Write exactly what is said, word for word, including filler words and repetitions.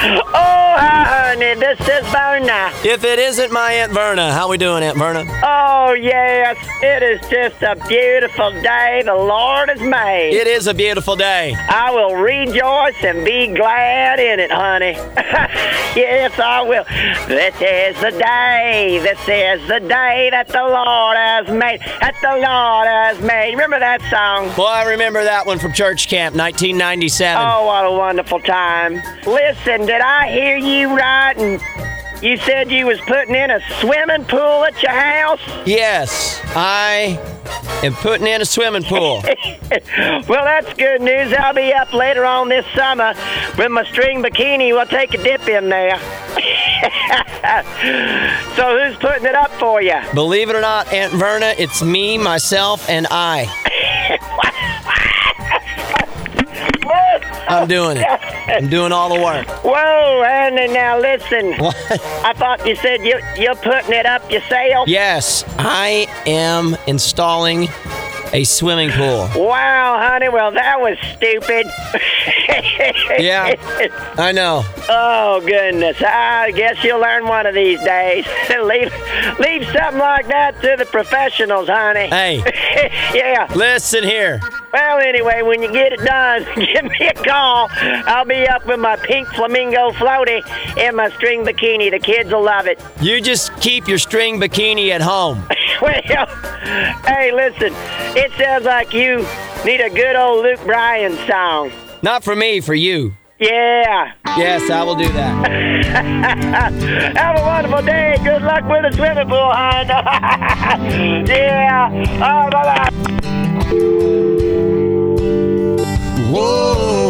Oh, hi, honey. This is Verna. If it isn't my Aunt Verna, how we doing, Aunt Verna? Oh, yes. It is just a beautiful day the Lord has made. It is a beautiful day. I will rejoice and be glad in it, honey. Yes, I will. This is the day. This is the day that the Lord has made. That the Lord has made. Remember that song? Well, I remember that one from church camp, nineteen ninety-seven. Oh, what a wonderful time. Listen, did I hear you right? And you said you was putting in a swimming pool at your house? Yes, I am putting in a swimming pool. Well, that's good news. I'll be up later on this summer with my string bikini. We'll take a dip in there. So who's putting it up for you? Believe it or not, Aunt Verna, it's me, myself, and I. I'm doing it. I'm doing all the work. Whoa, Andy, now listen. What? I thought you said you, you're putting it up yourself. Yes, I am installing a swimming pool. Wow, honey, well, that was stupid. Yeah, I know. Oh, goodness. I guess you'll learn one of these days. leave, leave something like that to the professionals, honey. Hey. Yeah. Listen here. Well, anyway, when you get it done, give me a call. I'll be up with my pink flamingo floaty and my string bikini. The kids will love it. You just keep your string bikini at home. Well, hey, listen. It sounds like you need a good old Luke Bryan song. Not for me, for you. Yeah. Yes, I will do that. Have a wonderful day. Good luck with the swimming pool, hon. Yeah. Oh, bye-bye. Whoa.